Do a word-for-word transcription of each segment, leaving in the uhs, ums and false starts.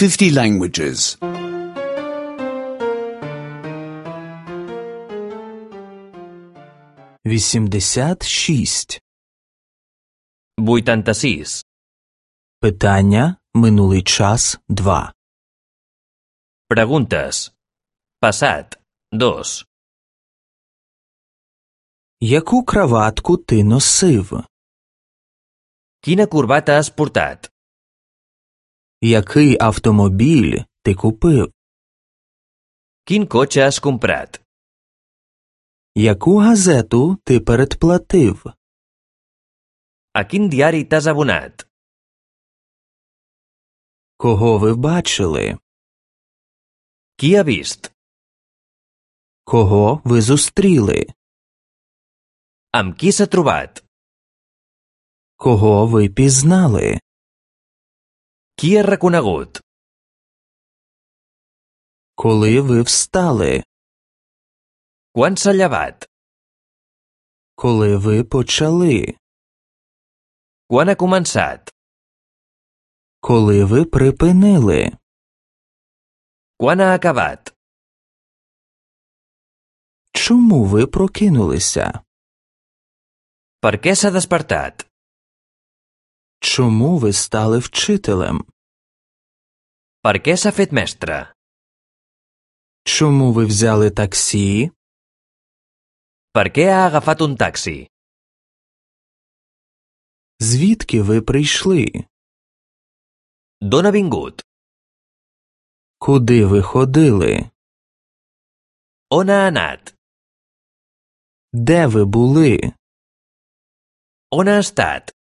fifty languages. вісімдесят шість. vuitanta-sis. Питання «Минулий час» два. Preguntes. Passat. dos. Яку краватку ти носив? Quina corbata has portat? Який автомобіль ти купив? Quin cotxe has comprat? Яку газету ти передплатив? A quin diari t'has abonat? Кого ви бачили? Qui ha vist? Кого ви зустріли? Amb qui s'ha trobat? Кого ви пізнали? Qui ha reconegut? Коли ви встали? Quan s'ha llevat? Коли ви почали? Quan ha començat? Коли ви припинили? Quan ha acabat? Чому ви прокинулися? Per què s'ha despertat? Чому ви стали вчителем? Per què s'ha fet mestre? Чому ви взяли таксі? Per què ha agafat un taxi? Звідки ви прийшли? D'on ha vingut? Куди ви ходили? On ha anat? Де ви були? On ha estat?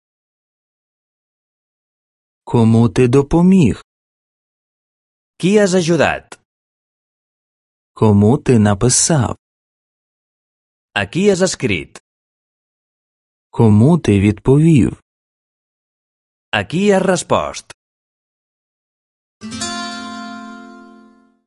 Кому ти допоміг? Qui has ajudat? Кому ти написав? A qui has escrit? Кому ти відповів? A qui has respost?